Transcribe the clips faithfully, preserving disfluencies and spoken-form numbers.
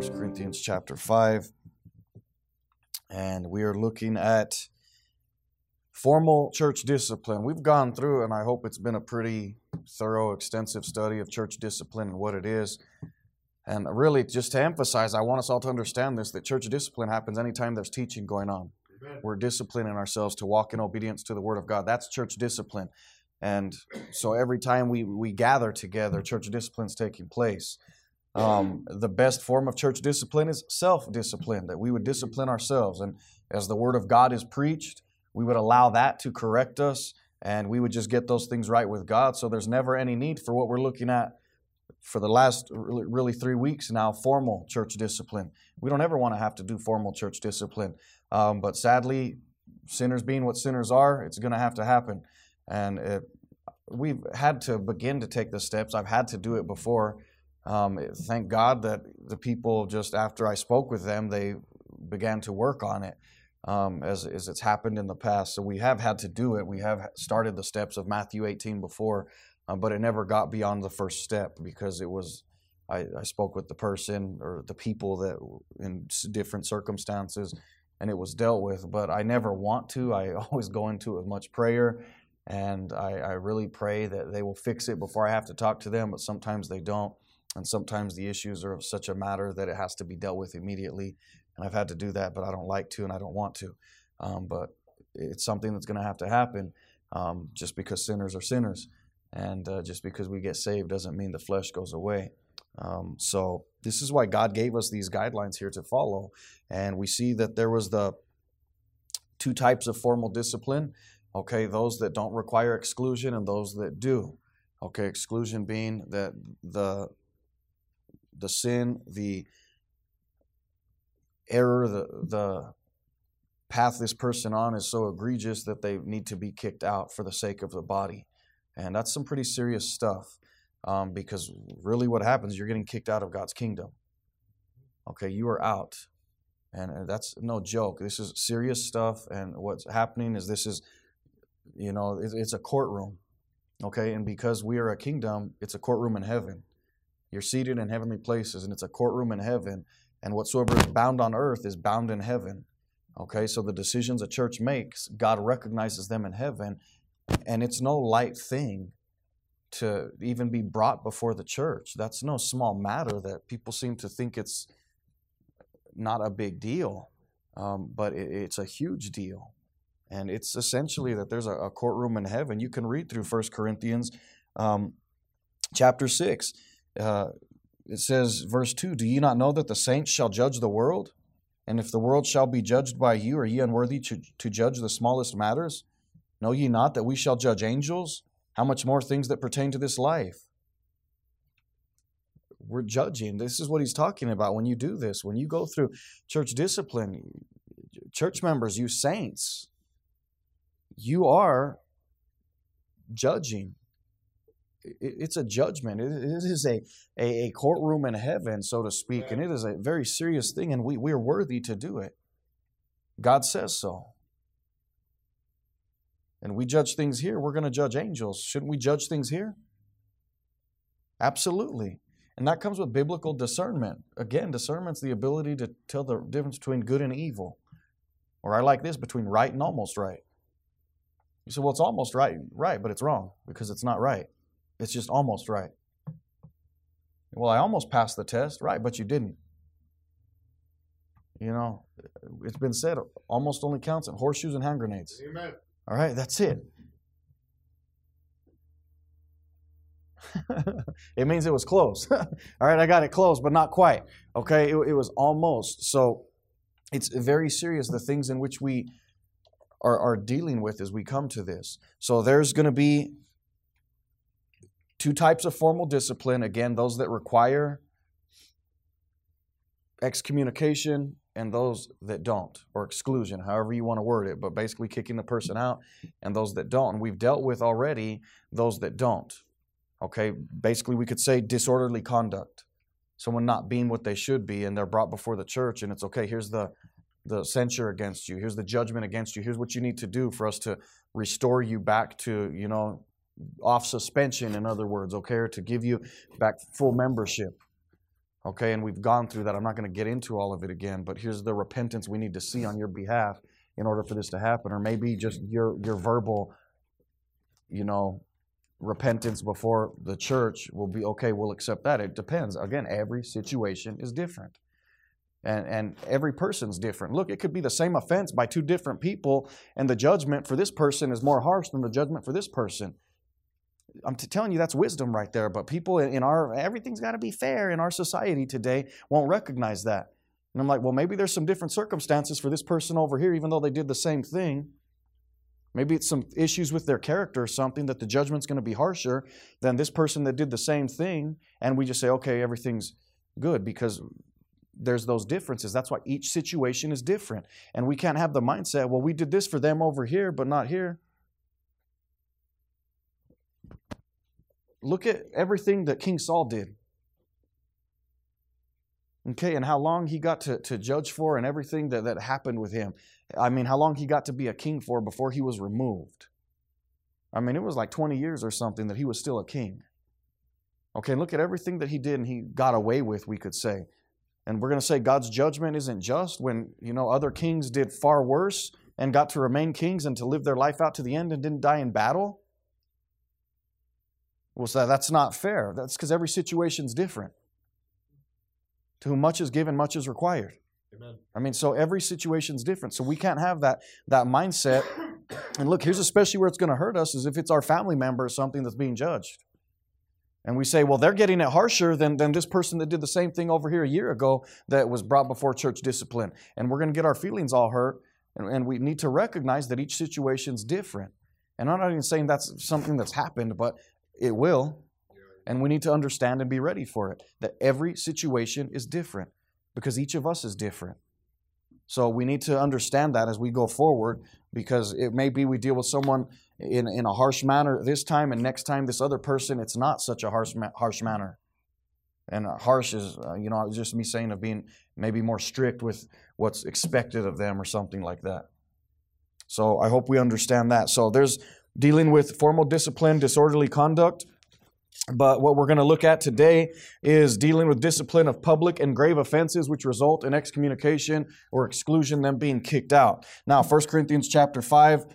First Corinthians chapter five. And we are looking at formal church discipline. We've gone through, and I hope it's been a pretty thorough, extensive study of church discipline and what it is. And really, just to emphasize, I want us all to understand this, that church discipline happens anytime there's teaching going on. Amen. We're disciplining ourselves to walk in obedience to the Word of God. That's church discipline. And so every time we, we gather together, church discipline is taking place. Um, the best form of church discipline is self-discipline, that we would discipline ourselves. And as the Word of God is preached, we would allow that to correct us, and we would just get those things right with God. So there's never any need for what we're looking at for the last really, really three weeks now, formal church discipline. We don't ever want to have to do formal church discipline. Um, but sadly, sinners being what sinners are, it's going to have to happen. And it, we've had to begin to take the steps. I've had to do it before. Um, thank God that the people, just after I spoke with them, they began to work on it um, as, as it's happened in the past. So we have had to do it. We have started the steps of Matthew eighteen before, uh, but it never got beyond the first step because it was, I, I spoke with the person or the people that in different circumstances, and it was dealt with. But I never want to. I always go into it with much prayer, and I, I really pray that they will fix it before I have to talk to them, but sometimes they don't. And sometimes the issues are of such a matter that it has to be dealt with immediately. And I've had to do that, but I don't like to and I don't want to. Um, but it's something that's going to have to happen um, just because sinners are sinners. And uh, just because we get saved doesn't mean the flesh goes away. Um, so this is why God gave us these guidelines here to follow. And we see that there was the two types of formal discipline. Okay, those that don't require exclusion and those that do. Okay, exclusion being that the the sin, the error, the the path this person on is so egregious that they need to be kicked out for the sake of the body. And that's some pretty serious stuff um, because really what happens is you're getting kicked out of God's kingdom. Okay, you are out. And that's no joke. This is serious stuff. And what's happening is this is, you know, it's a courtroom. Okay, and because we are a kingdom, it's a courtroom in heaven. You're seated in heavenly places, and it's a courtroom in heaven. And whatsoever is bound on earth is bound in heaven. Okay, so the decisions a church makes, God recognizes them in heaven. And it's no light thing to even be brought before the church. That's no small matter that people seem to think it's not a big deal. Um, but it, it's a huge deal. And it's essentially that there's a, a courtroom in heaven. You can read through First Corinthians um, chapter six. Uh, it says, verse two, do ye not know that the saints shall judge the world? And if the world shall be judged by you, are ye unworthy to, to judge the smallest matters? Know ye not that we shall judge angels? How much more things that pertain to this life? We're judging. This is what he's talking about when you do this. When you go through church discipline, church members, you saints, you are judging. It's a judgment. It is a, a, a courtroom in heaven, so to speak, and it is a very serious thing, and we, we are worthy to do it. God says so. And we judge things here. We're going to judge angels. Shouldn't we judge things here? Absolutely. And that comes with biblical discernment. Again, discernment's the ability to tell the difference between good and evil. Or I like this, between right and almost right. You say, well, it's almost right, right, but it's wrong because it's not right. It's just almost right. Well, I almost passed the test, right, but you didn't. You know, it's been said, almost only counts in horseshoes and hand grenades. Amen. All right, that's it. It means it was close. All right, I got it close, but not quite. Okay, it, it was almost. So it's very serious, the things in which we are, are dealing with as we come to this. So there's going to be two types of formal discipline. Again, those that require excommunication and those that don't, or exclusion, however you want to word it, but basically kicking the person out, and those that don't. And we've dealt with already those that don't. Okay, basically we could say disorderly conduct. Someone not being what they should be, and they're brought before the church, and it's okay, here's the, the censure against you, here's the judgment against you, here's what you need to do for us to restore you back to, you know, off suspension, in other words, okay, or to give you back full membership. Okay, and we've gone through that. I'm not going to get into all of it again, but here's the repentance we need to see on your behalf in order for this to happen. Or maybe just your your verbal, you know, repentance before the church will be, okay, we'll accept that. It depends. Again, every situation is different. And, and every person's different. Look, it could be the same offense by two different people, and the judgment for this person is more harsh than the judgment for this person. I'm t- telling you, that's wisdom right there. But people in our, everything's got to be fair in our society today won't recognize that. And I'm like, well, maybe there's some different circumstances for this person over here, even though they did the same thing. Maybe it's some issues with their character or something that the judgment's going to be harsher than this person that did the same thing. And we just say, okay, everything's good because there's those differences. That's why each situation is different. And we can't have the mindset, well, we did this for them over here, but not here. Look at everything that King Saul did. Okay, and how long he got to, to judge for and everything that, that happened with him. I mean, how long he got to be a king for before he was removed. I mean, it was like twenty years or something that he was still a king. Okay, look at everything that he did and he got away with, we could say. And we're going to say God's judgment isn't just when, you know, other kings did far worse and got to remain kings and to live their life out to the end and didn't die in battle. Well, so that's not fair. That's because every situation's different. To whom much is given, much is required. Amen. I mean, so every situation's different. So we can't have that, that mindset. And look, here's especially where it's going to hurt us is if it's our family member or something that's being judged. And we say, well, they're getting it harsher than, than this person that did the same thing over here a year ago that was brought before church discipline. And we're going to get our feelings all hurt. And, and we need to recognize that each situation's different. And I'm not even saying that's something that's happened, but it will. And we need to understand and be ready for it. That every situation is different because each of us is different. So we need to understand that as we go forward because it may be we deal with someone in, in a harsh manner this time and next time this other person, it's not such a harsh, harsh manner. And harsh is, uh, you know, just me saying of being maybe more strict with what's expected of them or something like that. So I hope we understand that. So there's dealing with formal discipline, disorderly conduct. But what we're going to look at today is dealing with discipline of public and grave offenses which result in excommunication or exclusion, them being kicked out. Now, First Corinthians chapter five,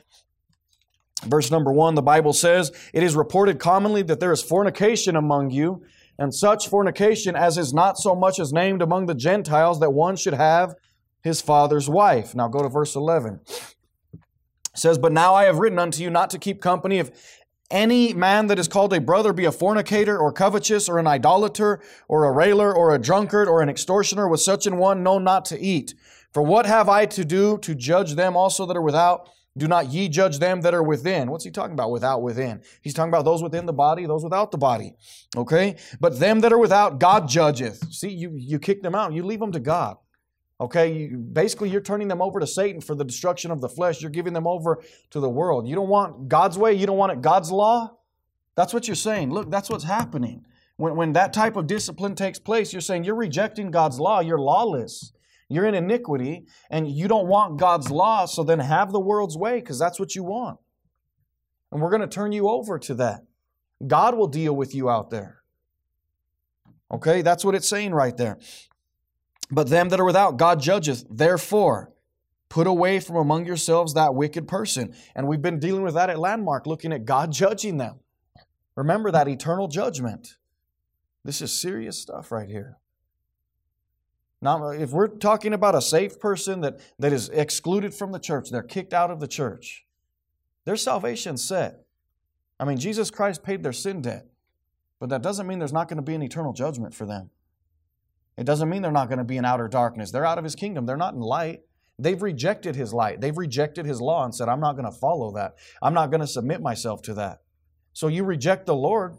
verse number one, the Bible says, "It is reported commonly that there is fornication among you, and such fornication as is not so much as named among the Gentiles, that one should have his father's wife." Now go to verse eleven. It says, "But now I have written unto you not to keep company of any man that is called a brother be a fornicator or covetous or an idolater or a railer or a drunkard or an extortioner. With such an one know not to eat. For what have I to do to judge them also that are without? Do not ye judge them that are within." What's he talking about? Without, within. He's talking about those within the body, those without the body. Okay? "But them that are without, God judgeth." See, you, you kick them out. You leave them to God. Okay, you, basically you're turning them over to Satan for the destruction of the flesh. You're giving them over to the world. You don't want God's way. You don't want it God's law. That's what you're saying. Look, that's what's happening. When, when that type of discipline takes place, you're saying you're rejecting God's law. You're lawless. You're in iniquity, and you don't want God's law, so then have the world's way, because that's what you want. And we're going to turn you over to that. God will deal with you out there. Okay, that's what it's saying right there. "But them that are without, God judgeth. Therefore, put away from among yourselves that wicked person." And we've been dealing with that at Landmark, looking at God judging them. Remember that eternal judgment. This is serious stuff right here. Now, if we're talking about a saved person that, that is excluded from the church, they're kicked out of the church, their salvation's set. I mean, Jesus Christ paid their sin debt, but that doesn't mean there's not going to be an eternal judgment for them. It doesn't mean they're not going to be in outer darkness. They're out of His kingdom. They're not in light. They've rejected His light. They've rejected His law and said, I'm not going to follow that. I'm not going to submit myself to that. So you reject the Lord.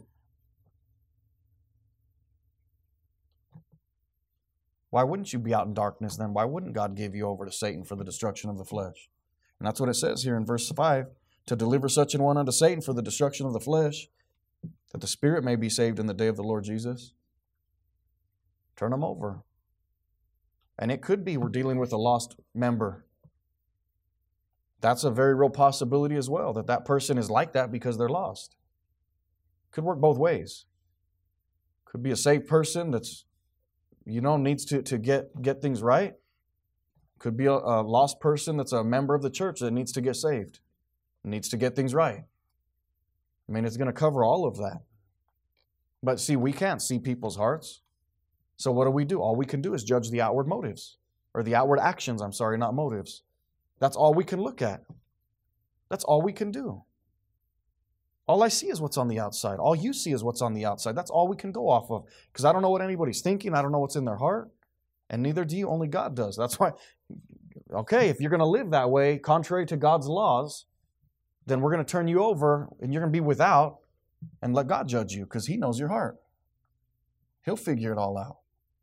Why wouldn't you be out in darkness then? Why wouldn't God give you over to Satan for the destruction of the flesh? And that's what it says here in verse five. "To deliver such an one unto Satan for the destruction of the flesh, that the spirit may be saved in the day of the Lord Jesus." Turn them over. And it could be we're dealing with a lost member. That's a very real possibility as well, that that person is like that because they're lost. Could work both ways. Could be a saved person that's, you know, needs to, to get, get things right. Could be a, a lost person that's a member of the church that needs to get saved, needs to get things right. I mean, it's going to cover all of that. But see, we can't see people's hearts. So what do we do? All we can do is judge the outward motives, or the outward actions, I'm sorry, not motives. That's all we can look at. That's all we can do. All I see is what's on the outside. All you see is what's on the outside. That's all we can go off of. Because I don't know what anybody's thinking. I don't know what's in their heart. And neither do you. Only God does. That's why, okay, if you're going to live that way, contrary to God's laws, then we're going to turn you over and you're going to be without and let God judge you because He knows your heart. He'll figure it all out.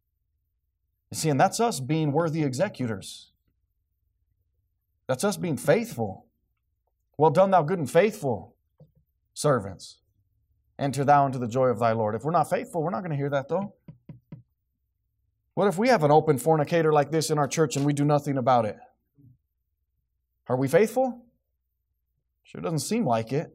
You see, and that's us being worthy executors. That's us being faithful. Well done, thou good and faithful servants. Enter thou into the joy of thy Lord. If we're not faithful, we're not going to hear that though. What if we have an open fornicator like this in our church and we do nothing about it? Are we faithful? Sure doesn't seem like it.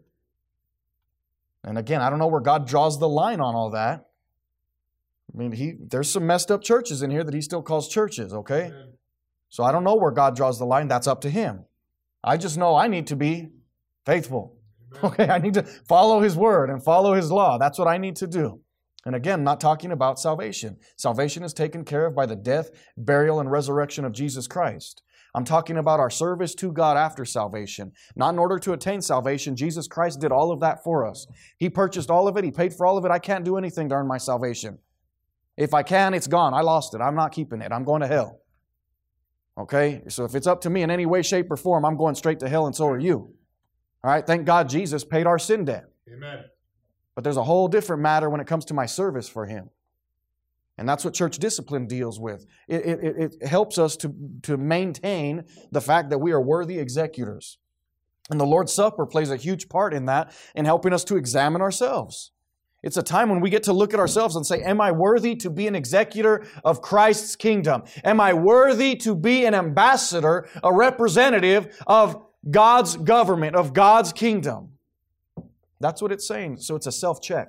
And again, I don't know where God draws the line on all that. I mean, he there's some messed up churches in here that He still calls churches, okay? Amen. So I don't know where God draws the line. That's up to Him. I just know I need to be faithful. Amen. Okay, I need to follow His word and follow His law. That's what I need to do. And again, not talking about salvation. Salvation is taken care of by the death, burial, and resurrection of Jesus Christ. I'm talking about our service to God after salvation. Not in order to attain salvation. Jesus Christ did all of that for us. He purchased all of it. He paid for all of it. I can't do anything to earn my salvation. If I can, it's gone. I lost it. I'm not keeping it. I'm going to hell. Okay? So if it's up to me in any way, shape, or form, I'm going straight to hell, and so are you. All right? Thank God Jesus paid our sin debt. Amen. But there's a whole different matter when it comes to my service for Him. And that's what church discipline deals with. It, it, it helps us to, to maintain the fact that we are worthy executors. And the Lord's Supper plays a huge part in that, in helping us to examine ourselves. It's a time when we get to look at ourselves and say, am I worthy to be an executor of Christ's kingdom? Am I worthy to be an ambassador, a representative of God's government, of God's kingdom? That's what it's saying. So it's a self-check.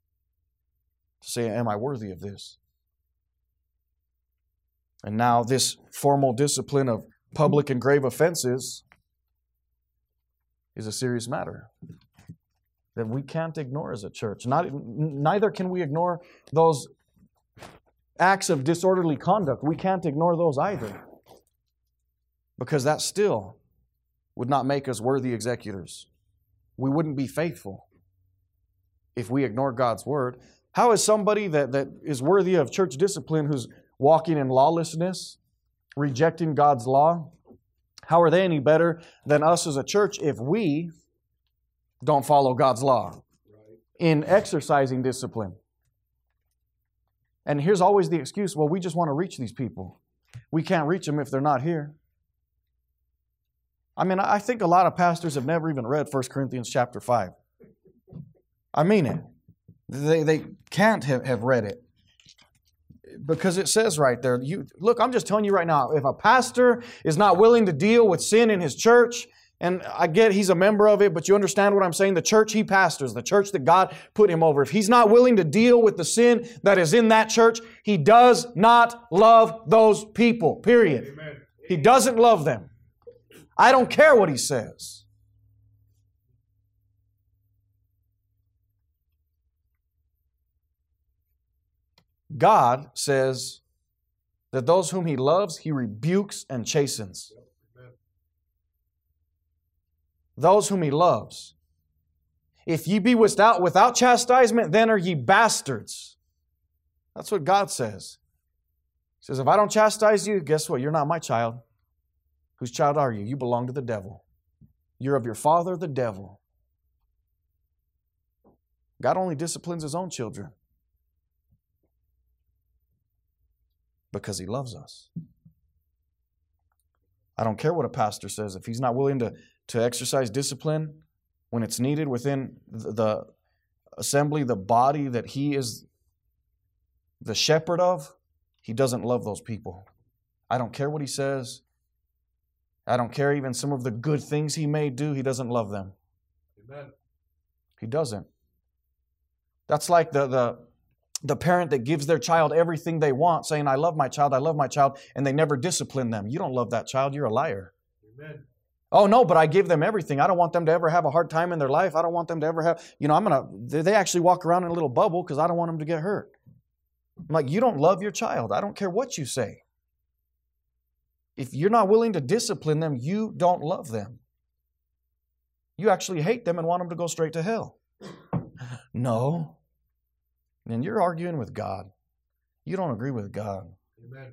To say, am I worthy of this? And now this formal discipline of public and grave offenses is a serious matter that we can't ignore as a church. Not, neither can we ignore those acts of disorderly conduct. We can't ignore those either. Because that still would not make us worthy executors. We wouldn't be faithful if we ignore God's word. How is somebody that, that is worthy of church discipline who's walking in lawlessness, rejecting God's law, how are they any better than us as a church if we don't follow God's law in exercising discipline? And here's always the excuse, well, we just want to reach these people. We can't reach them if they're not here. I mean, I think a lot of pastors have never even read First Corinthians chapter five. I mean it. They, they can't have, have read it. Because it says right there, you look, I'm just telling you right now, if a pastor is not willing to deal with sin in his church, and I get he's a member of it, but you understand what I'm saying, the church he pastors, the church that God put him over, if he's not willing to deal with the sin that is in that church, he does not love those people, period. Amen. He doesn't love them. I don't care what he says. God says that those whom He loves, He rebukes and chastens. Those whom He loves. If ye be without, without chastisement, then are ye bastards. That's what God says. He says, if I don't chastise you, guess what? You're not my child. Whose child are you? You belong to the devil. You're of your father, the devil. God only disciplines His own children. Because He loves us. I don't care what a pastor says. If he's not willing to, to exercise discipline when it's needed within the, the assembly, the body that he is the shepherd of, he doesn't love those people. I don't care what he says. I don't care even some of the good things he may do. He doesn't love them. Amen. He doesn't. That's like the, the the parent that gives their child everything they want, saying, I love my child, I love my child, and they never discipline them. You don't love that child. You're a liar. Amen. Oh, no, but I give them everything. I don't want them to ever have a hard time in their life. I don't want them to ever have, you know, I'm going to, they actually walk around in a little bubble because I don't want them to get hurt. I'm like, you don't love your child. I don't care what you say. If you're not willing to discipline them, you don't love them. You actually hate them and want them to go straight to hell. No. And you're arguing with God. You don't agree with God. Amen.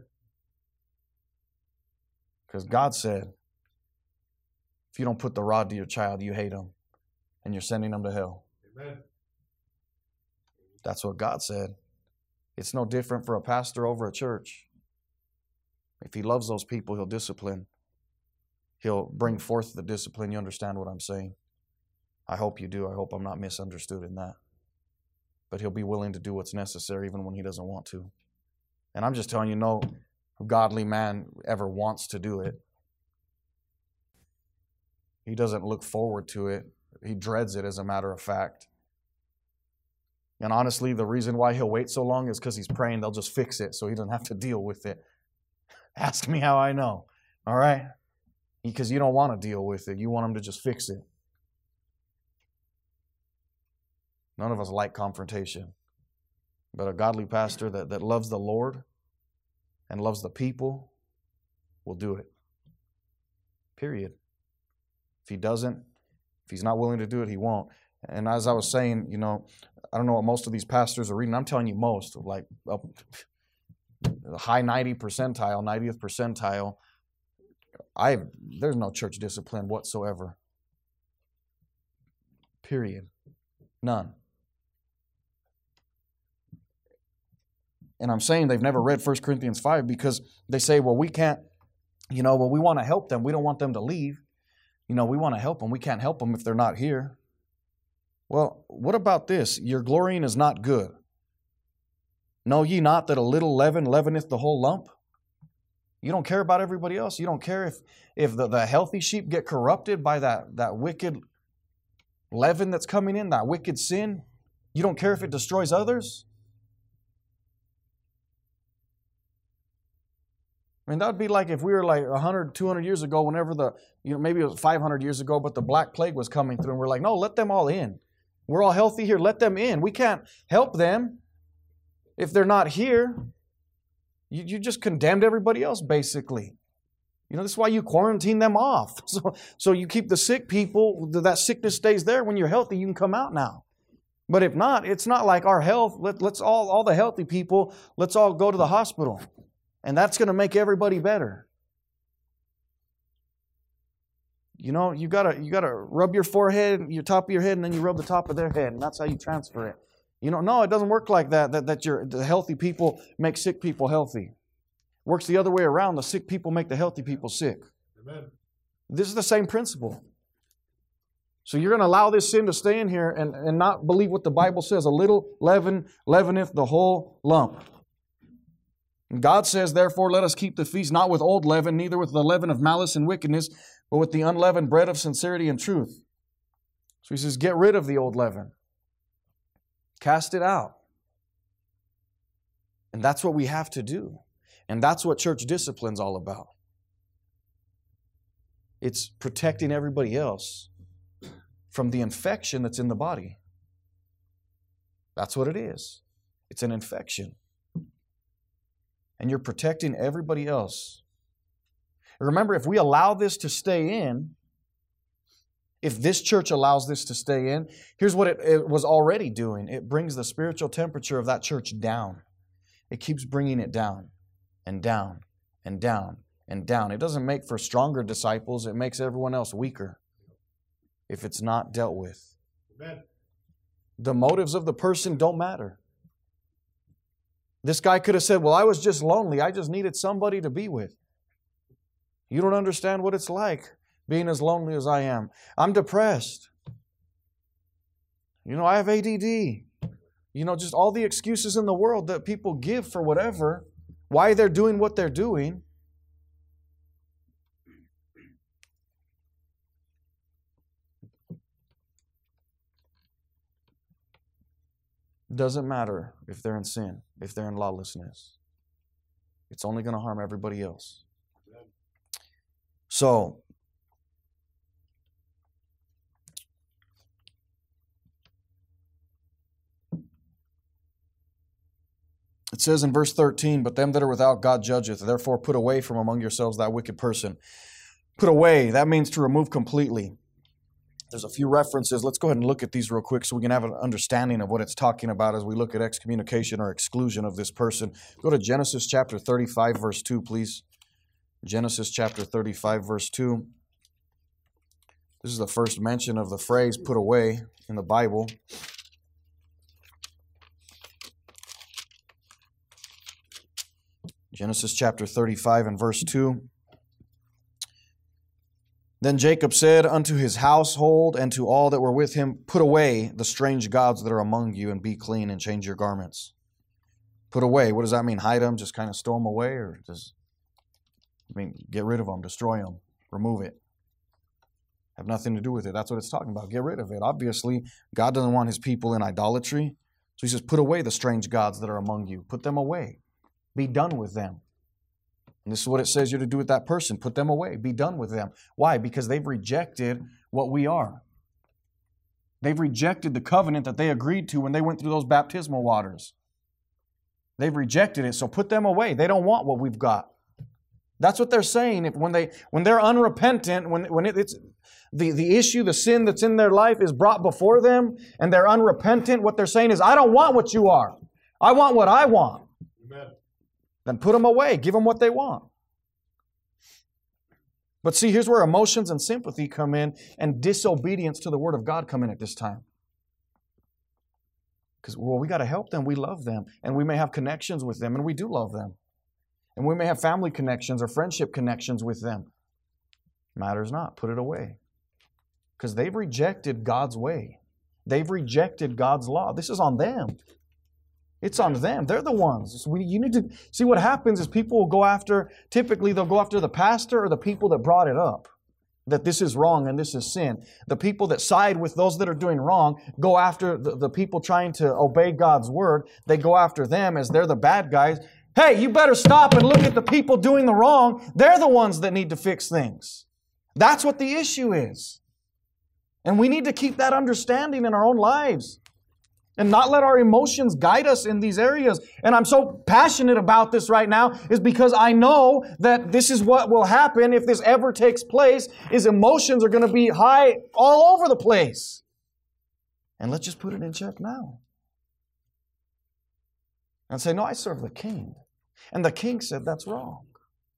Because God said, if you don't put the rod to your child, you hate them. And you're sending them to hell. Amen. That's what God said. It's no different for a pastor over a church. If he loves those people, he'll discipline. He'll bring forth the discipline. You understand what I'm saying? I hope you do. I hope I'm not misunderstood in that. But he'll be willing to do what's necessary even when he doesn't want to. And I'm just telling you, no godly man ever wants to do it. He doesn't look forward to it. He dreads it, as a matter of fact. And honestly, the reason why he'll wait so long is because he's praying they'll just fix it so he doesn't have to deal with it. Ask me how I know. All right? Because you don't want to deal with it. You want him to just fix it. None of us like confrontation. But a godly pastor that, that loves the Lord and loves the people will do it. Period. If he doesn't, if he's not willing to do it, he won't. And as I was saying, you know, I don't know what most of these pastors are reading. I'm telling you most, like up the high ninety percentile, ninetieth percentile. I there's no church discipline whatsoever. Period. None. And I'm saying they've never read First Corinthians five because they say, well, we can't, you know, well, we want to help them. We don't want them to leave. You know, we want to help them. We can't help them if they're not here. Well, what about this? Your glorying is not good. Know ye not that a little leaven leaveneth the whole lump? You don't care about everybody else. You don't care if, if the, the healthy sheep get corrupted by that, that wicked leaven that's coming in, that wicked sin. You don't care if it destroys others. I mean, that would be like if we were like one hundred, two hundred years ago, whenever the, you know, maybe it was five hundred years ago, but the Black Plague was coming through, and we're like, no, let them all in. We're all healthy here. Let them in. We can't help them if they're not here. You, you just condemned everybody else, basically. You know, this is why you quarantine them off. So, so you keep the sick people, that sickness stays there. When you're healthy, you can come out now. But if not, it's not like our health. Let, let's all, all the healthy people, let's all go to the hospital. And that's going to make everybody better. You know, you gotta you gotta rub your forehead, your top of your head, and then you rub the top of their head, and that's how you transfer it. You know, no, it doesn't work like that. That that your the healthy people make sick people healthy. It works the other way around. The sick people make the healthy people sick. Amen. This is the same principle. So you're going to allow this sin to stay in here and, and not believe what the Bible says. A little leaven leaveneth the whole lump. And God says, therefore, let us keep the feast not with old leaven, neither with the leaven of malice and wickedness, but with the unleavened bread of sincerity and truth. So he says, get rid of the old leaven. Cast it out. And that's what we have to do. And that's what church discipline's all about. It's protecting everybody else from the infection that's in the body. That's what it is. It's an infection. And you're protecting everybody else. Remember, if we allow this to stay in, if this church allows this to stay in, here's what it, it was already doing. It brings the spiritual temperature of that church down. It keeps bringing it down and down and down and down. It doesn't make for stronger disciples. It makes everyone else weaker if it's not dealt with. Amen. The motives of the person don't matter. This guy could have said, well, I was just lonely. I just needed somebody to be with. You don't understand what it's like being as lonely as I am. I'm depressed. You know, I have A D D. You know, just all the excuses in the world that people give for whatever, why they're doing what they're doing. Doesn't matter if they're in sin, if they're in lawlessness. It's only going to harm everybody else. So, it says in verse thirteen, but them that are without God judgeth, therefore put away from among yourselves that wicked person. Put away, that means to remove completely. There's a few references. Let's go ahead and look at these real quick so we can have an understanding of what it's talking about as we look at excommunication or exclusion of this person. Go to Genesis chapter thirty-five, verse two, please. Genesis chapter thirty-five, verse two. This is the first mention of the phrase put away in the Bible. Genesis chapter thirty-five and verse two. Then Jacob said unto his household and to all that were with him, put away the strange gods that are among you and be clean and change your garments. Put away, what does that mean? Hide them, just kind of stow them away, or just, I mean, get rid of them, destroy them, remove it. Have nothing to do with it. That's what it's talking about. Get rid of it. Obviously, God doesn't want his people in idolatry. So he says, put away the strange gods that are among you. Put them away. Be done with them. And this is what it says you're to do with that person. Put them away. Be done with them. Why? Because they've rejected what we are. They've rejected the covenant that they agreed to when they went through those baptismal waters. They've rejected it, so put them away. They don't want what we've got. That's what they're saying. If when they when they're unrepentant, when when it, it's the, the issue, the sin that's in their life is brought before them, and they're unrepentant, what they're saying is, I don't want what you are. I want what I want. Amen. Then put them away. Give them what they want. But see, here's where emotions and sympathy come in and disobedience to the Word of God come in at this time. Because, well, we got to help them. We love them. And we may have connections with them, and we do love them. And we may have family connections or friendship connections with them. Matters not. Put it away. Because they've rejected God's way. They've rejected God's law. This is on them. It's on them. They're the ones. We, you need to see what happens is people will go after, typically they'll go after the pastor or the people that brought it up. That this is wrong and this is sin. The people that side with those that are doing wrong go after the, the people trying to obey God's word. They go after them as they're the bad guys. Hey, you better stop and look at the people doing the wrong. They're the ones that need to fix things. That's what the issue is. And we need to keep that understanding in our own lives. And not let our emotions guide us in these areas. And I'm so passionate about this right now is because I know that this is what will happen if this ever takes place, is emotions are going to be high all over the place. And let's just put it in check now. And say, no, I serve the king. And the king said that's wrong.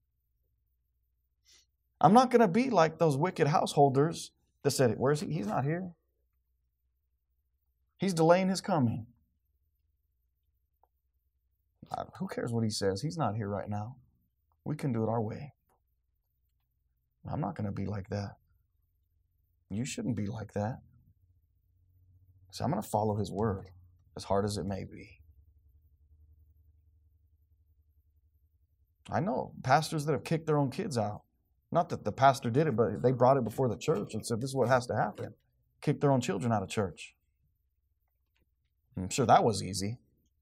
I'm not going to be like those wicked householders that said, where is he? He's not here. He's delaying his coming. Uh, who cares what he says? He's not here right now. We can do it our way. I'm not going to be like that. You shouldn't be like that. So I'm going to follow his word, as hard as it may be. I know pastors that have kicked their own kids out. Not that the pastor did it, but they brought it before the church and said, this is what has to happen. Kick their own children out of church. I'm sure that was easy.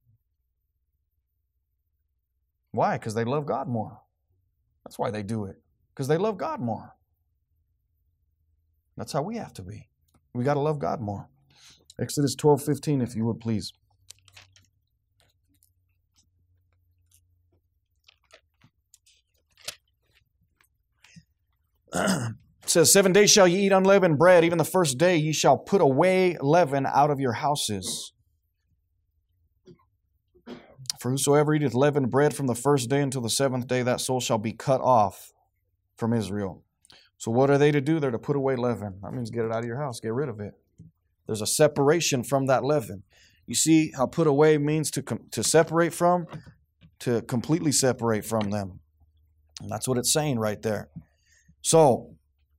Why? Because they love God more. That's why they do it. Because they love God more. That's how we have to be. We got to love God more. Exodus twelve fifteen, if you would, please. It says, seven days shall ye eat unleavened bread. Even the first day ye shall put away leaven out of your houses. For whosoever eateth leavened bread from the first day until the seventh day, that soul shall be cut off from Israel. So what are they to do? They're to put away leaven. That means get it out of your house. Get rid of it. There's a separation from that leaven. You see how put away means to, com- to separate from, to completely separate from them. And that's what it's saying right there. So,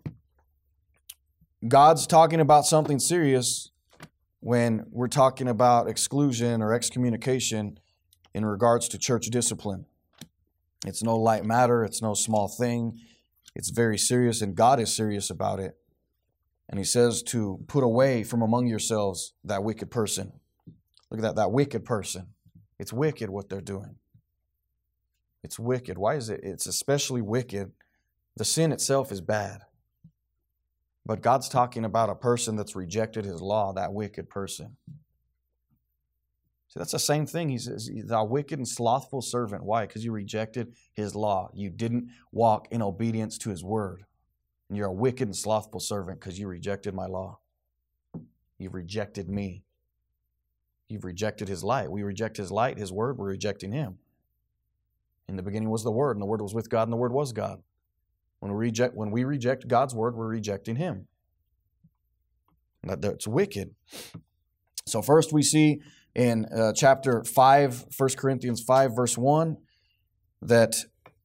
God's talking about something serious when we're talking about exclusion or excommunication in regards to church discipline. It's no light matter. It's no small thing. It's very serious, and God is serious about it. And he says to put away from among yourselves that wicked person. Look at that, that wicked person. It's wicked what they're doing. It's wicked. Why is it? It's especially wicked. The sin itself is bad. But God's talking about a person that's rejected His law, that wicked person. See, that's the same thing. He says, thou wicked and slothful servant. Why? Because you rejected His law. You didn't walk in obedience to His word. And you're a wicked and slothful servant because you rejected my law. You've rejected me. You've rejected His light. We reject His light, His word, we're rejecting Him. In the beginning was the Word, and the Word was with God, and the Word was God. When we reject, when we reject God's Word, we're rejecting Him. That, that's wicked. So first we see in uh, chapter five, First Corinthians five, verse one, that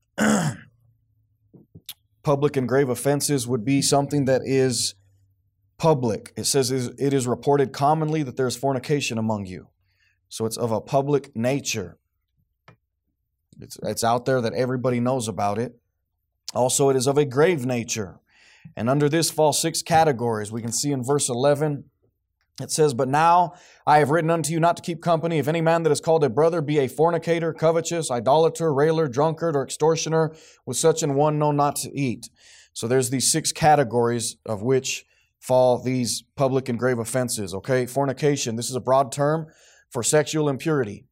public and grave offenses would be something that is public. It says it is reported commonly that there is fornication among you. So it's of a public nature. It's, it's out there that everybody knows about it. Also, it is of a grave nature. And under this fall six categories. We can see in verse eleven, it says, but now I have written unto you not to keep company if any man that is called a brother be a fornicator, covetous, idolater, railer, drunkard, or extortioner. With such an one know not to eat. So there's these six categories of which fall these public and grave offenses. Okay, fornication. This is a broad term for sexual impurity.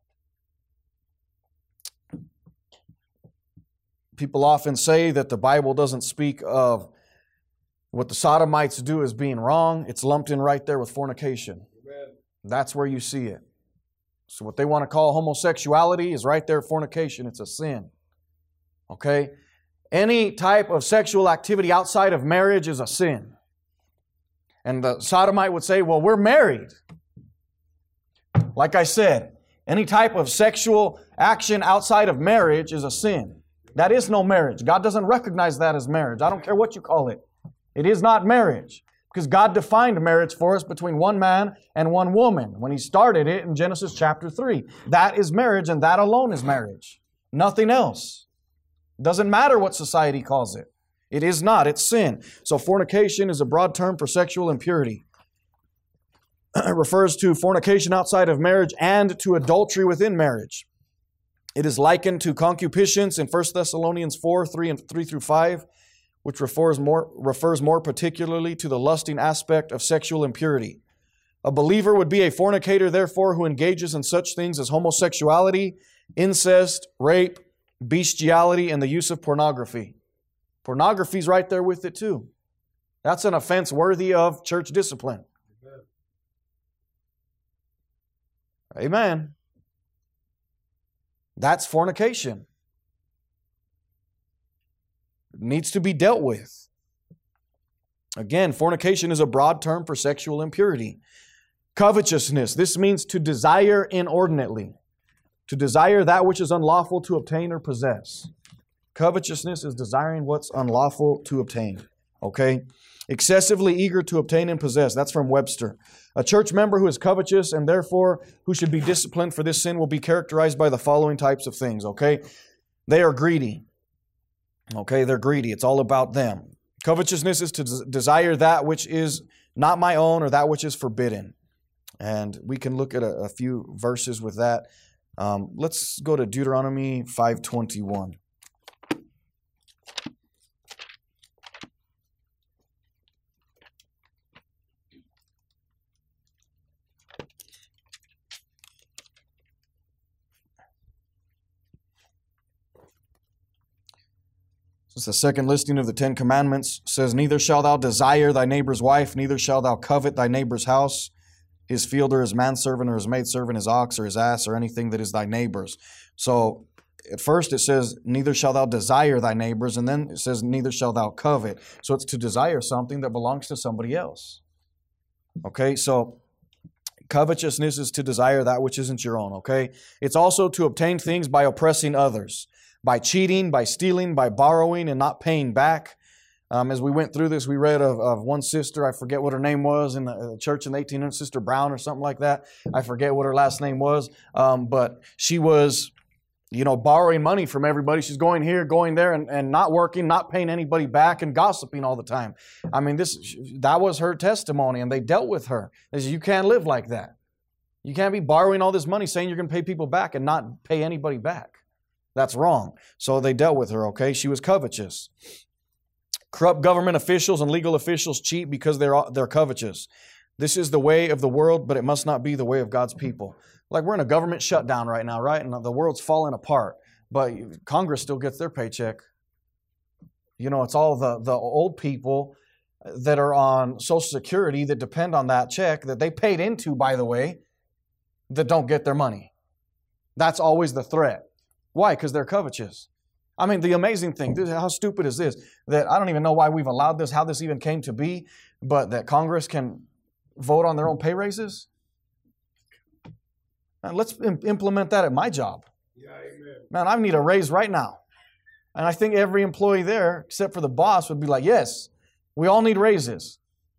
People often say that the Bible doesn't speak of what the Sodomites do as being wrong. It's lumped in right there with fornication. Amen. That's where you see it. So what they want to call homosexuality is right there, fornication. It's a sin. Okay? Any type of sexual activity outside of marriage is a sin. And the Sodomite would say, well, we're married. Like I said, any type of sexual action outside of marriage is a sin. That is no marriage. God doesn't recognize that as marriage. I don't care what you call it. It is not marriage. Because God defined marriage for us between one man and one woman when He started it in Genesis chapter three. That is marriage, and that alone is marriage. Nothing else. It doesn't matter what society calls it. It is not. It's sin. So fornication is a broad term for sexual impurity. It refers to fornication outside of marriage and to adultery within marriage. It is likened to concupiscence in First Thessalonians four, three and three through five, which refers more, refers more particularly to the lusting aspect of sexual impurity. A believer would be a fornicator, therefore, who engages in such things as homosexuality, incest, rape, bestiality, and the use of pornography. Pornography's right there with it too. That's an offense worthy of church discipline. Amen. Amen. That's fornication. It needs to be dealt with. Again, fornication is a broad term for sexual impurity. Covetousness. This means to desire inordinately. To desire that which is unlawful to obtain or possess. Covetousness is desiring what's unlawful to obtain. Okay? Excessively eager to obtain and possess. That's from Webster. A church member who is covetous and therefore who should be disciplined for this sin will be characterized by the following types of things. Okay? They are greedy. Okay? They're greedy. It's all about them. Covetousness is to des- desire that which is not my own or that which is forbidden. And we can look at a, a few verses with that. Um, let's go to Deuteronomy five twenty-one. It's the second listing of the Ten Commandments. It says, neither shalt thou desire thy neighbor's wife, neither shalt thou covet thy neighbor's house, his field or his manservant or his maidservant, his ox or his ass or anything that is thy neighbor's. So at first it says, neither shalt thou desire thy neighbor's, and then it says, neither shalt thou covet. So it's to desire something that belongs to somebody else. Okay, so covetousness is to desire that which isn't your own, okay? It's also to obtain things by oppressing others. By cheating, by stealing, by borrowing and not paying back. Um, as we went through this, we read of, of one sister, I forget what her name was, in the church in the eighteen hundreds, Sister Brown or something like that. I forget what her last name was. Um, but she was, you know, borrowing money from everybody. She's going here, going there, and, and not working, not paying anybody back, and gossiping all the time. I mean, this that was her testimony, and they dealt with her. They said, you can't live like that. You can't be borrowing all this money saying you're going to pay people back and not pay anybody back. That's wrong. So they dealt with her, okay? She was covetous. Corrupt government officials and legal officials cheat because they're, they're covetous. This is the way of the world, but it must not be the way of God's people. Like we're in a government shutdown right now, right? And the world's falling apart. But Congress still gets their paycheck. You know, it's all the, the old people that are on Social Security that depend on that check that they paid into, by the way, that don't get their money. That's always the threat. Why? Because they're covetous. I mean, the amazing thing, how stupid is this? That I don't even know why we've allowed this, how this even came to be, but that Congress can vote on their own pay raises? Man, let's implement that at my job. Yeah, amen. Man, I need a raise right now. And I think every employee there, except for the boss, would be like, yes, we all need raises.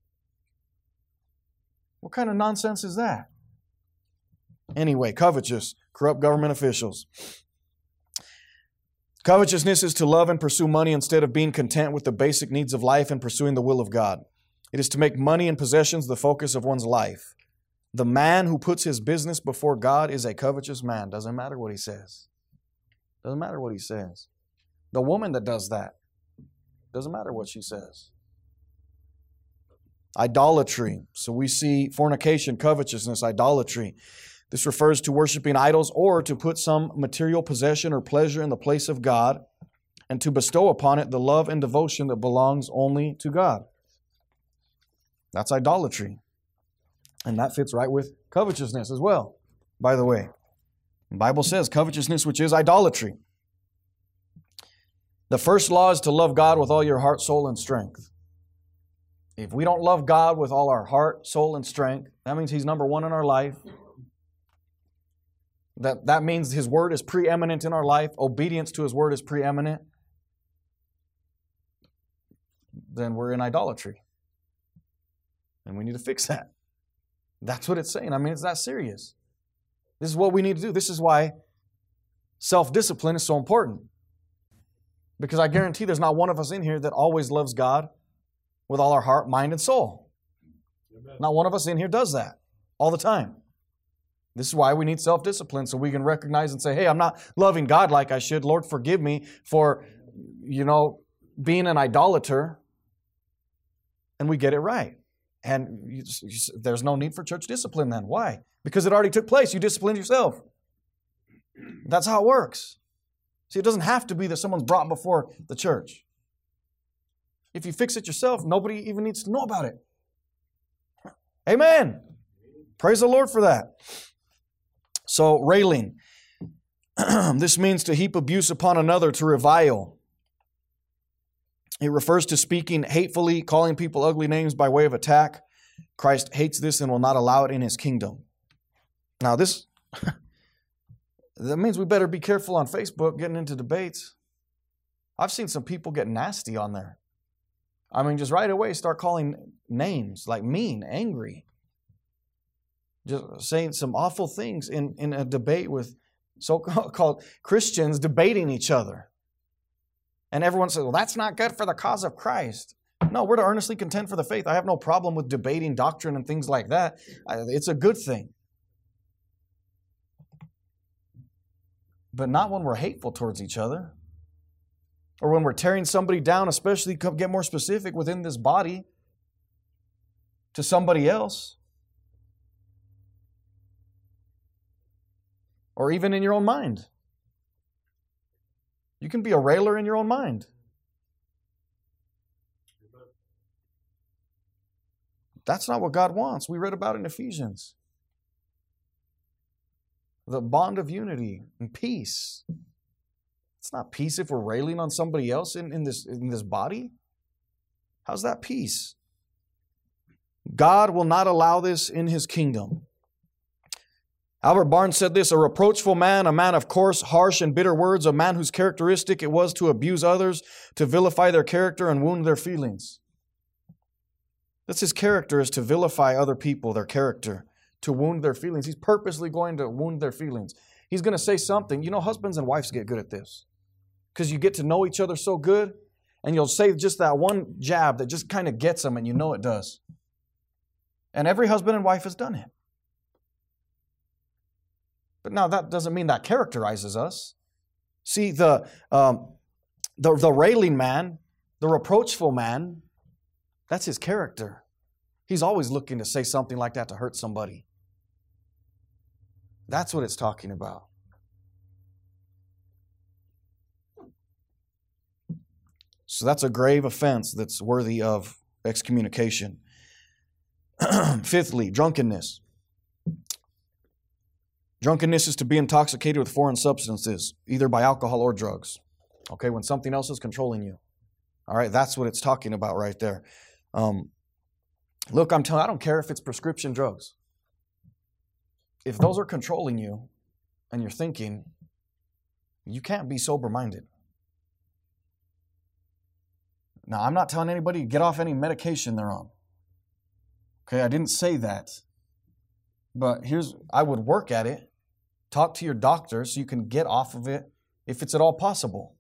What kind of nonsense is that? Anyway, covetous, corrupt government officials. Covetousness is to love and pursue money instead of being content with the basic needs of life and pursuing the will of God. It is to make money and possessions the focus of one's life. The man who puts his business before God is a covetous man. Doesn't matter what he says. Doesn't matter what he says. The woman that does that, doesn't matter what she says. Idolatry. So we see fornication, covetousness, idolatry. This refers to worshiping idols or to put some material possession or pleasure in the place of God and to bestow upon it the love and devotion that belongs only to God. That's idolatry. And that fits right with covetousness as well, by the way. The Bible says covetousness, which is idolatry. The first law is to love God with all your heart, soul, and strength. If we don't love God with all our heart, soul, and strength, that means He's number one in our life. That, that means His Word is preeminent in our life. Obedience to His Word is preeminent. Then we're in idolatry. And we need to fix that. That's what it's saying. I mean, it's that serious. This is what we need to do. This is why self-discipline is so important. Because I guarantee there's not one of us in here that always loves God with all our heart, mind, and soul. Amen. Not one of us in here does that all the time. This is why we need self-discipline, so we can recognize and say, hey, I'm not loving God like I should. Lord, forgive me for, you know, being an idolater. And we get it right. And you, you, there's no need for church discipline then. Why? Because it already took place. You disciplined yourself. That's how it works. See, it doesn't have to be that someone's brought before the church. If you fix it yourself, nobody even needs to know about it. Amen. Praise the Lord for that. So, railing. This means to heap abuse upon another, to revile. It refers to speaking hatefully, calling people ugly names by way of attack. Christ hates this and will not allow it in His kingdom. Now, this... that means we better be careful on Facebook getting into debates. I've seen some people get nasty on there. I mean, just right away start calling names, like mean, angry. Just saying some awful things in, in a debate with so-called Christians debating each other. And everyone says, well, that's not good for the cause of Christ. No, we're to earnestly contend for the faith. I have no problem with debating doctrine and things like that. It's a good thing. But not when we're hateful towards each other. Or when we're tearing somebody down, especially get more specific within this body, to somebody else. Or even in your own mind. You can be a railer in your own mind. That's not what God wants. We read about it in Ephesians. The bond of unity and peace. It's not peace if we're railing on somebody else in, in, this, in this body. How's that peace? God will not allow this in His kingdom. Albert Barnes said this, a reproachful man, a man of coarse, harsh, and bitter words, a man whose characteristic it was to abuse others, to vilify their character and wound their feelings. That's his character, is to vilify other people, their character, to wound their feelings. He's purposely going to wound their feelings. He's going to say something. You know, husbands and wives get good at this because you get to know each other so good, and you'll say just that one jab that just kind of gets them, and you know it does. And every husband and wife has done it. But now that doesn't mean that characterizes us. See, the, um, the, the railing man, the reproachful man, that's his character. He's always looking to say something like that to hurt somebody. That's what it's talking about. So that's a grave offense that's worthy of excommunication. Fifthly, drunkenness. Drunkenness is to be intoxicated with foreign substances, either by alcohol or drugs. Okay, when something else is controlling you. All right, that's what it's talking about right there. Um, look, I'm telling you, I don't care if it's prescription drugs. If those are controlling you and you're thinking, you can't be sober-minded. Now, I'm not telling anybody to get off any medication they're on. Okay, I didn't say that. But here's, I would work at it. Talk to your doctor so you can get off of it if it's at all possible.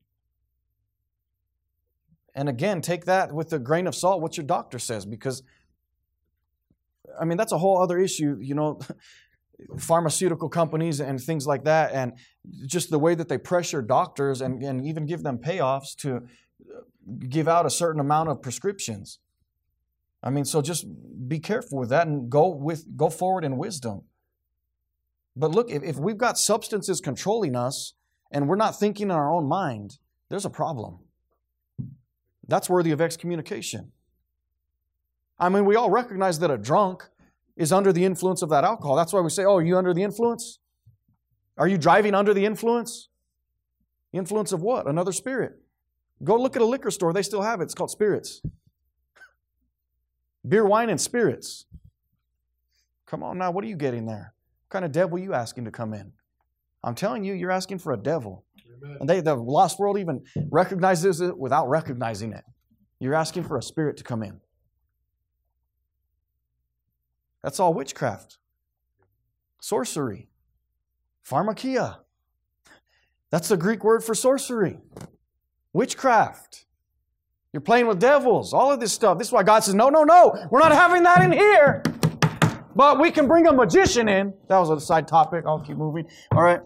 And again, take that with a grain of salt, what your doctor says, because, I mean, that's a whole other issue, you know, pharmaceutical companies and things like that, and just the way that they pressure doctors and, and even give them payoffs to give out a certain amount of prescriptions. I mean, so just be careful with that and go with go forward in wisdom. But look, if, if we've got substances controlling us and we're not thinking in our own mind, there's a problem. That's worthy of excommunication. I mean, we all recognize that a drunk is under the influence of that alcohol. That's why we say, oh, are you under the influence? Are you driving under the influence? Influence of what? Another spirit. Go look at a liquor store. They still have it. It's called spirits. Beer, wine, and spirits. Come on now, what are you getting there? What kind of devil are you asking to come in? I'm telling you, you're asking for a devil. Amen. And they, the lost world even recognizes it without recognizing it. You're asking for a spirit to come in. That's all witchcraft. Sorcery. Pharmakia. That's the Greek word for sorcery. Witchcraft. You're playing with devils. All of this stuff. This is why God says, no, no, no. We're not having that in here. But we can bring a magician in. That was a side topic. I'll keep moving. All right.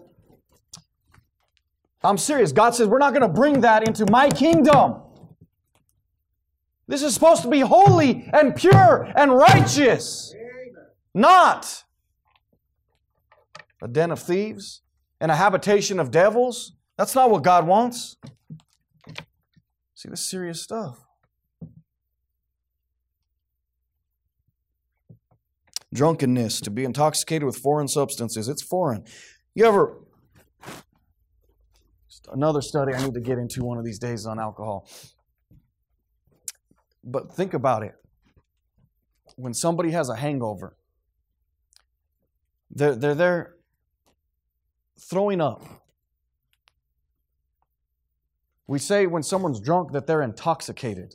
I'm serious. God says, we're not going to bring that into my kingdom. This is supposed to be holy and pure and righteous. Not a den of thieves and a habitation of devils. That's not what God wants. See, this is serious stuff. Drunkenness, to be intoxicated with foreign substances. It's foreign. You ever... Another study I need to get into one of these days on alcohol. But think about it. When somebody has a hangover, they're, they're there throwing up. We say when someone's drunk that they're intoxicated.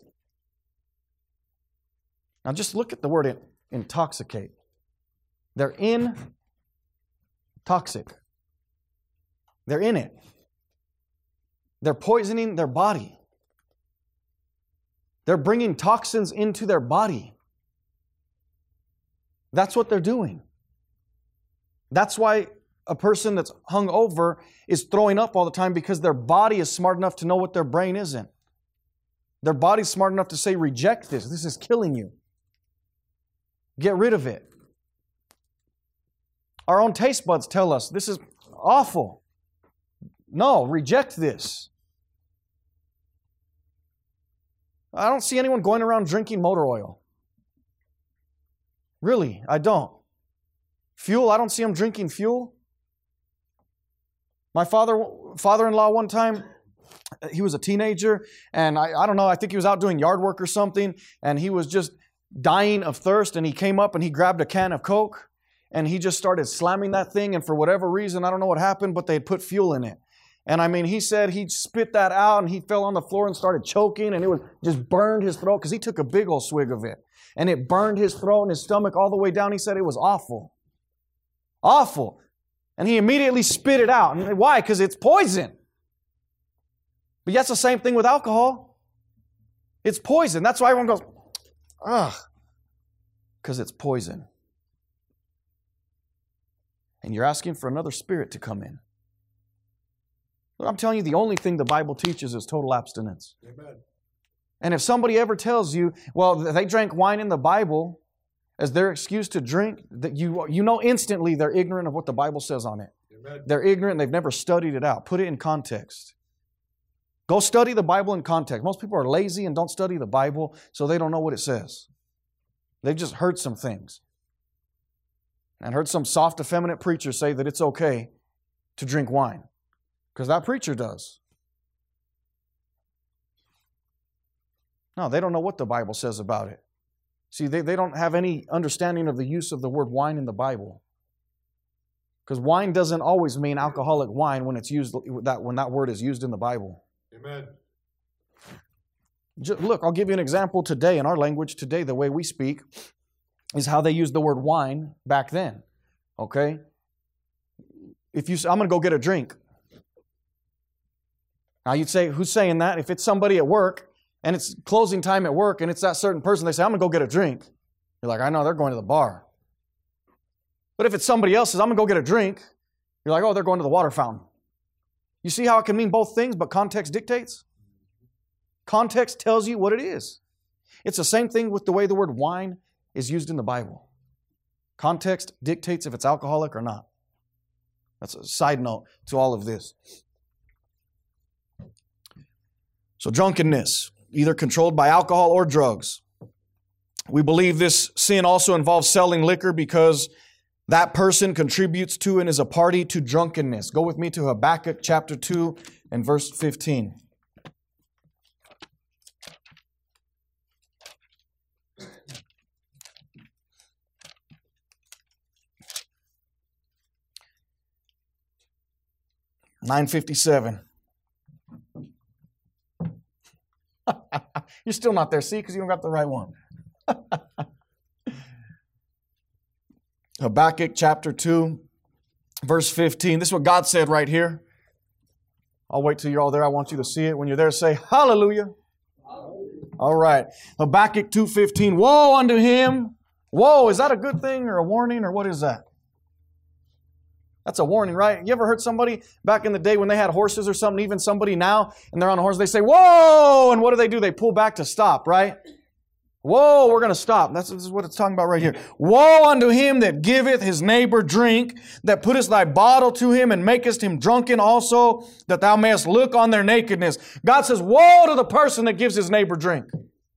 Now just look at the word intoxicate. They're in toxic. They're in it. They're poisoning their body. They're bringing toxins into their body. That's what they're doing. That's why a person that's hung over is throwing up all the time, because their body is smart enough to know what their brain isn't. Their body's smart enough to say, reject this. This is killing you. Get rid of it. Our own taste buds tell us, this is awful. No, reject this. I don't see anyone going around drinking motor oil. Really, I don't. Fuel, I don't see them drinking fuel. My father, father-in-law one time, he was a teenager, and I, I don't know, I think he was out doing yard work or something, and he was just dying of thirst, and he came up and he grabbed a can of Coke, and he just started slamming that thing, and for whatever reason, I don't know what happened, but they had put fuel in it. And I mean, he said he spit that out, and he fell on the floor and started choking, and it was just burned his throat, because he took a big old swig of it. And it burned his throat and his stomach all the way down. He said it was awful. Awful. And he immediately spit it out. And why? Because it's poison. But that's the same thing with alcohol. It's poison. That's why everyone goes, ugh, because it's poison. and you're asking for another spirit to come in. But I'm telling you, the only thing the Bible teaches is total abstinence. Amen. And if somebody ever tells you, well, they drank wine in the Bible as their excuse to drink, that you, you know instantly they're ignorant of what the Bible says on it. Amen. They're ignorant. They've never studied it out. Put it in context. Go study the Bible in context. Most people are lazy and don't study the Bible, so they don't know what it says. They've just heard some things. And heard some soft, effeminate preacher say that it's okay to drink wine. Because that preacher does. No, they don't know what the Bible says about it. See, they, they don't have any understanding of the use of the word wine in the Bible. Because wine doesn't always mean alcoholic wine when it's used that when that word is used in the Bible. Amen. Just, look, I'll give you an example today in our language today. The way we speak is how they used the word wine back then. Okay? If you say, I'm going to go get a drink. Now you'd say, who's saying that? If it's somebody at work and it's closing time at work and it's that certain person, they say, I'm going to go get a drink. You're like, I know, they're going to the bar. But if it's somebody else says, I'm going to go get a drink, you're like, oh, they're going to the water fountain. You see how it can mean both things, but context dictates? Context tells you what it is. It's the same thing with the way the word wine is used in the Bible. Context dictates if it's alcoholic or not. That's a side note to all of this. So drunkenness, either controlled by alcohol or drugs. We believe this sin also involves selling liquor because that person contributes to and is a party to drunkenness. Go with me to Habakkuk chapter two and verse fifteen. nine fifty-seven. You're still not there, see, because you don't got the right one. Habakkuk chapter two, verse fifteen. This is what God said right here. I'll wait till you're all there. I want you to see it. When you're there, say hallelujah. Hallelujah. All right. Habakkuk two fifteen. Woe unto him. Woe, is that a good thing or a warning or what is that? That's a warning, right? You ever heard somebody back in the day when they had horses or something, even somebody now, and they're on a horse, they say, whoa! And what do they do? They pull back to stop, right? Whoa, we're going to stop. That's, this is what it's talking about right here. Woe unto him that giveth his neighbor drink, that puttest thy bottle to him, and makest him drunken also, that thou mayest look on their nakedness. God says, woe to the person that gives his neighbor drink.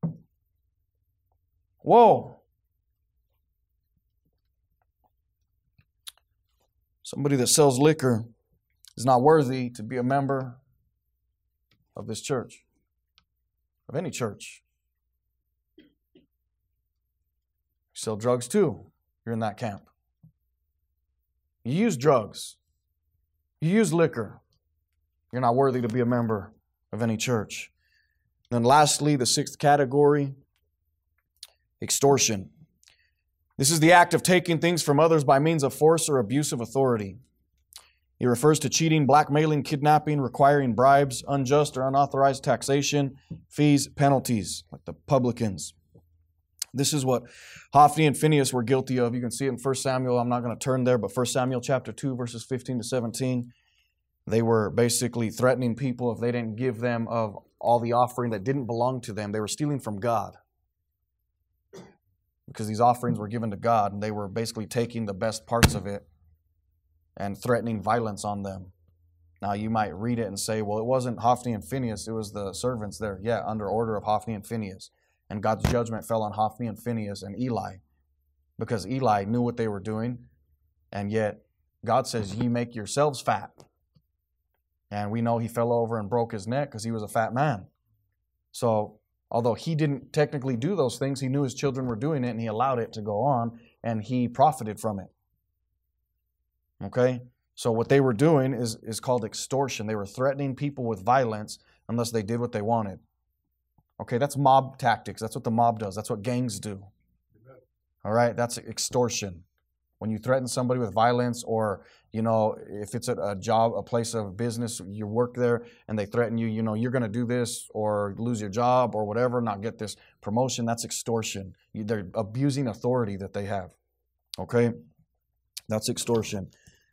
Woe. Somebody that sells liquor is not worthy to be a member of this church, of any church. You sell drugs too. You're in that camp. You use drugs. You use liquor. You're not worthy to be a member of any church. And then lastly, the sixth category, extortion. This is the act of taking things from others by means of force or abuse of authority. It refers to cheating, blackmailing, kidnapping, requiring bribes, unjust or unauthorized taxation, fees, penalties, like the publicans. This is what Hophni and Phinehas were guilty of. You can see it in First Samuel. I'm not going to turn there, but First Samuel chapter two, verses fifteen to seventeen. They were basically threatening people if they didn't give them of all the offering that didn't belong to them. They were stealing from God, because these offerings were given to God, and they were basically taking the best parts of it and threatening violence on them. Now, you might read it and say, well, it wasn't Hophni and Phinehas, it was the servants there. Yeah, under order of Hophni and Phinehas. And God's judgment fell on Hophni and Phinehas and Eli, because Eli knew what they were doing, and yet God says, ye make yourselves fat. And we know he fell over and broke his neck because he was a fat man. So, although he didn't technically do those things, he knew his children were doing it and he allowed it to go on and he profited from it. Okay? So what they were doing is, is called extortion. They were threatening people with violence unless they did what they wanted. Okay, that's mob tactics. That's what the mob does. That's what gangs do. All right? That's extortion. When you threaten somebody with violence, or, you know, if it's a, a job, a place of business, you work there and they threaten you, you know, you're going to do this or lose your job or whatever, not get this promotion, that's extortion. You, they're abusing authority that they have. Okay? That's extortion.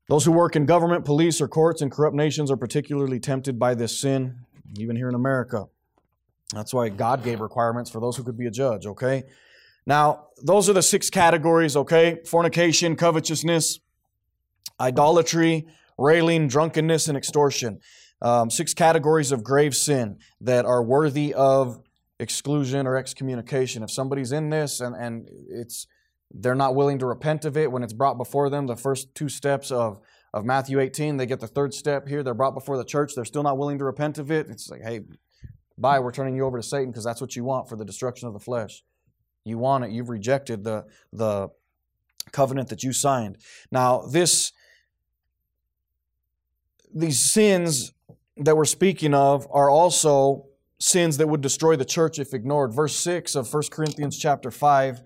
Those who work in government, police, or courts in corrupt nations are particularly tempted by this sin, even here in America. That's why God gave requirements for those who could be a judge, okay? Now, those are the six categories, okay? Fornication, covetousness, idolatry, railing, drunkenness, and extortion. Um, six categories of grave sin that are worthy of exclusion or excommunication. If somebody's in this and, and it's they're not willing to repent of it when it's brought before them, the first two steps of, of Matthew eighteen, they get the third step here. They're brought before the church. They're still not willing to repent of it. It's like, hey, bye, we're turning you over to Satan because that's what you want for the destruction of the flesh. You want it. You've rejected the, the covenant that you signed. Now, this these sins that we're speaking of are also sins that would destroy the church if ignored. Verse six of First Corinthians chapter five.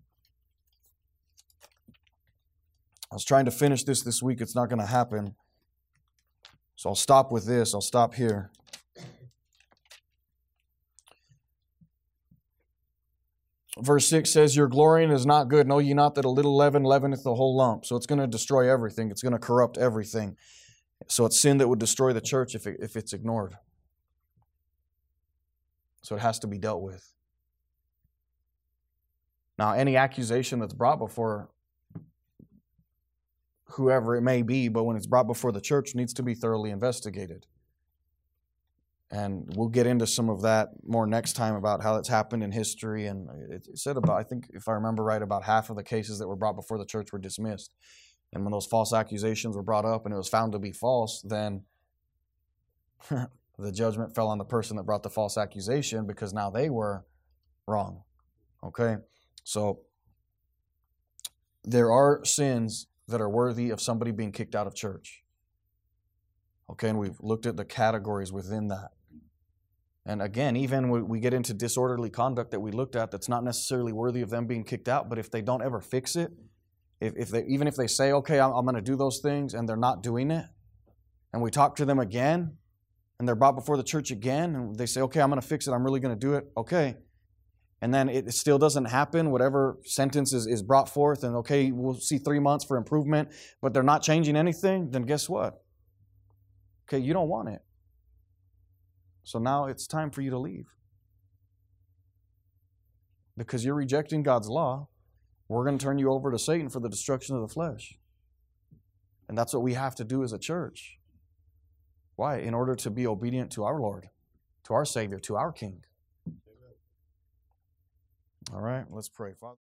I was trying to finish this this week. It's not going to happen. So I'll stop with this. I'll stop here. Verse six says, your glorying is not good. Know ye not that a little leaven leaveneth the whole lump? So it's going to destroy everything. It's going to corrupt everything. So it's sin that would destroy the church if, it, if it's ignored. So it has to be dealt with. Now, any accusation that's brought before whoever it may be, but when it's brought before the church, needs to be thoroughly investigated. And we'll get into some of that more next time about how it's happened in history. And it said about, I think, if I remember right, about half of the cases that were brought before the church were dismissed. And when those false accusations were brought up and it was found to be false, then the judgment fell on the person that brought the false accusation because now they were wrong. Okay? So there are sins that are worthy of somebody being kicked out of church. Okay, and we've looked at the categories within that. And again, even when we get into disorderly conduct that we looked at, that's not necessarily worthy of them being kicked out, but if they don't ever fix it, if, if they even if they say, okay, I'm, I'm going to do those things, and they're not doing it, and we talk to them again, and they're brought before the church again, and they say, okay, I'm going to fix it, I'm really going to do it, okay. And then it still doesn't happen, whatever sentence is, is brought forth, and okay, we'll see three months for improvement, but they're not changing anything, then guess what? Okay, you don't want it. So now it's time for you to leave. Because you're rejecting God's law, we're going to turn you over to Satan for the destruction of the flesh. And that's what we have to do as a church. Why? In order to be obedient to our Lord, to our Savior, to our King. All right, let's pray. Father.